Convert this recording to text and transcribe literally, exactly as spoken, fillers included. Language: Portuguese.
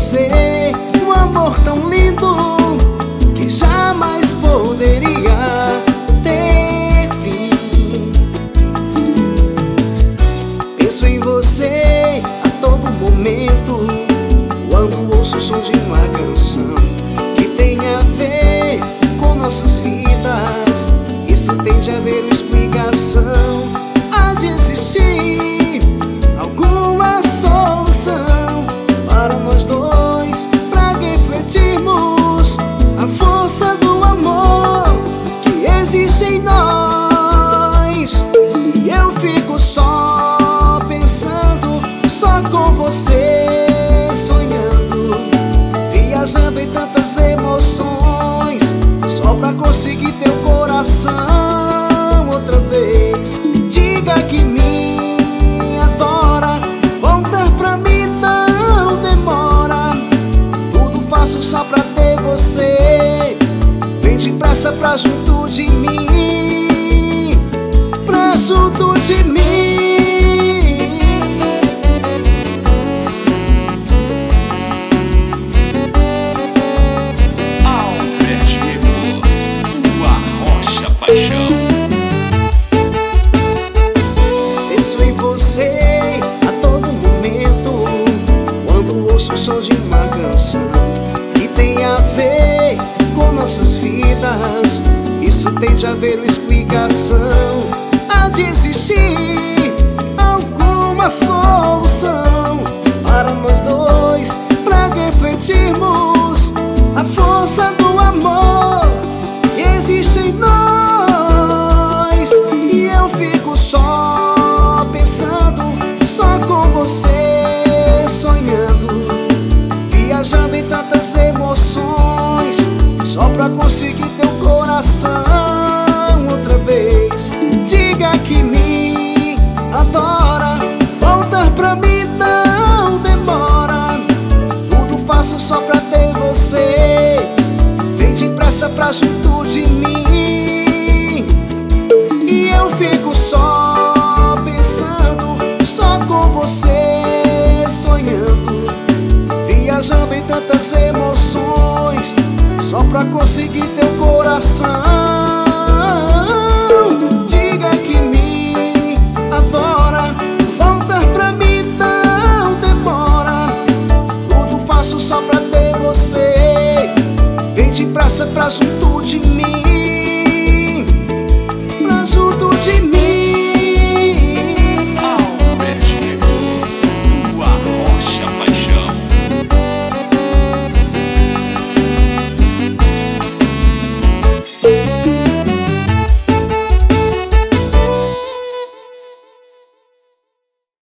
você um amor tão lindo que jamais poderia ter fim. Penso em você a todo momento quando ouço o som de uma canção que tem a ver com nossas vidas. Isso tem de haver uma explicação, há de existir alguma solução para nós dois, pra refletirmos a força do amor que existe em nós. E eu fico só pensando, só com você, sonhando, viajando em tantas emoções, só pra conseguir teu coração outra vez. Diga que me adora, voltar pra mim não demora. Tudo faço só pra ter você. Vem depressa pra junto de mim, pra junto de mim. Penso em você a todo momento quando ouço o som de uma canção que tem a ver com nossas vidas. Isso tem de haver uma explicação, há de existir alguma solução para nós dois, pra refletirmos a força do amor que existe em nós. E eu fico só pensando, só com você, sonhando, viajando em tantas emoções, só pra conseguir teu coração outra vez. Diga que me adora, voltar pra mim não demora. Tudo faço só pra ter você. Vem depressa pra junto de mim. E eu fico só pensando, só com você, sonhando, viajando em tantas emoções, só pra conseguir teu coração. Diga que me adora, voltar pra mim não demora. Tudo faço só pra ter você. Vem depressa pra junto de mim.